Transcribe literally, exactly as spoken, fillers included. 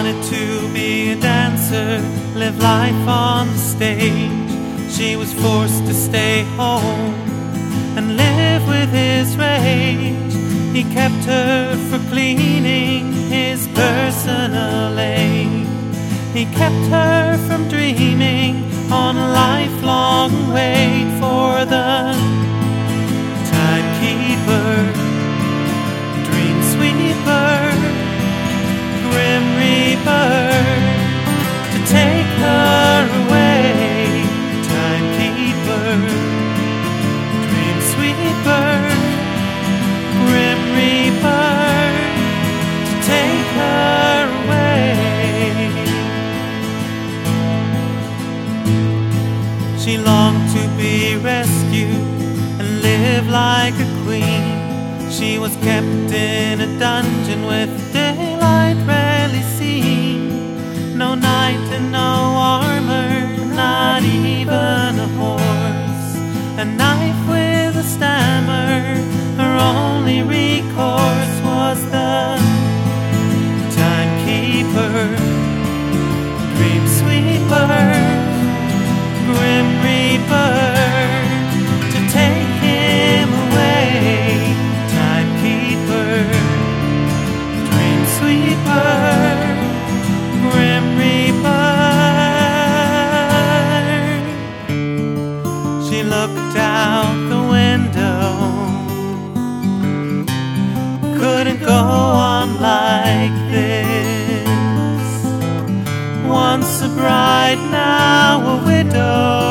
wanted to be a dancer, live life on the stage. She was forced to stay home and live with his rage. He kept her for cleaning his personal aid. He kept her from dreaming on a lifelong wait for the timekeeper, dream sweeper, grim reaper, to take her away. Timekeeper, dream sweeper, grim reaper, to take her away. She longed to be rescued and live like a queen. She was kept in a dungeon with daylight rarely seen. No knight and no armor, not even a horse. A knife with a stammer, her only recourse was the timekeeper, dream sweeper, grim reaper, to take him away. Timekeeper, dream sweeper, grim reaper. She looked out the window, couldn't go on like this. Once a bride, now a widow.